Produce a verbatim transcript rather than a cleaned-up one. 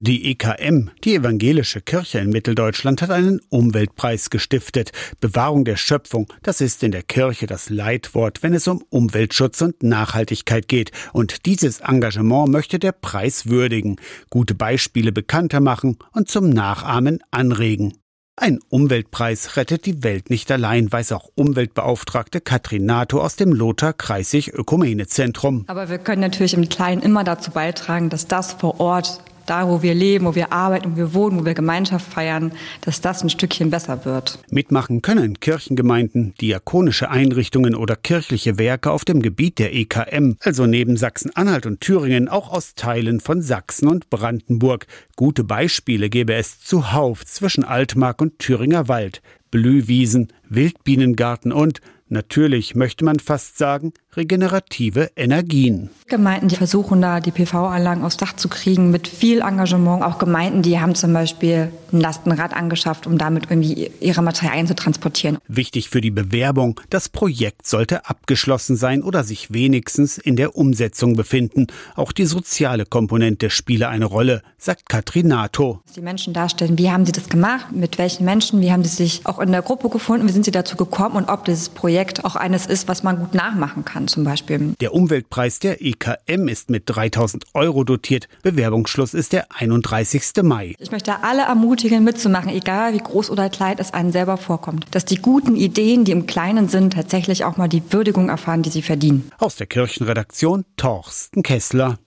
Die E K M, die Evangelische Kirche in Mitteldeutschland, hat einen Umweltpreis gestiftet. Bewahrung der Schöpfung, das ist in der Kirche das Leitwort, wenn es um Umweltschutz und Nachhaltigkeit geht. Und dieses Engagement möchte der Preis würdigen, gute Beispiele bekannter machen und zum Nachahmen anregen. Ein Umweltpreis rettet die Welt nicht allein, weiß auch Umweltbeauftragte Katrin Nato aus dem Lothar-Kreisig-Ökumene-Zentrum. Aber wir können natürlich im Kleinen immer dazu beitragen, dass das vor Ort, da wo wir leben, wo wir arbeiten, wo wir wohnen, wo wir Gemeinschaft feiern, dass das ein Stückchen besser wird. Mitmachen können Kirchengemeinden, diakonische Einrichtungen oder kirchliche Werke auf dem Gebiet der E K M, also neben Sachsen-Anhalt und Thüringen auch aus Teilen von Sachsen und Brandenburg. Gute Beispiele gäbe es zuhauf zwischen Altmark und Thüringer Wald, Blühwiesen, Wildbienengarten und, natürlich möchte man fast sagen, regenerative Energien. Gemeinden, die versuchen da die P V-Anlagen aufs Dach zu kriegen mit viel Engagement. Auch Gemeinden, die haben zum Beispiel ein Lastenrad angeschafft, um damit irgendwie ihre Materialien zu transportieren. Wichtig für die Bewerbung, das Projekt sollte abgeschlossen sein oder sich wenigstens in der Umsetzung befinden. Auch die soziale Komponente spiele eine Rolle, sagt Katrin Nato. Die Menschen darstellen, wie haben sie das gemacht, mit welchen Menschen, wie haben sie sich auch in der Gruppe gefunden, wie sind sie dazu gekommen und ob dieses Projekt auch eines ist, was man gut nachmachen kann. Zum Beispiel. Der Umweltpreis der E K M ist mit dreitausend Euro dotiert. Bewerbungsschluss ist der einunddreißigsten Mai. Ich möchte alle ermutigen, mitzumachen, egal wie groß oder klein es einem selber vorkommt. Dass die guten Ideen, die im Kleinen sind, tatsächlich auch mal die Würdigung erfahren, die sie verdienen. Aus der Kirchenredaktion Torsten Kessler.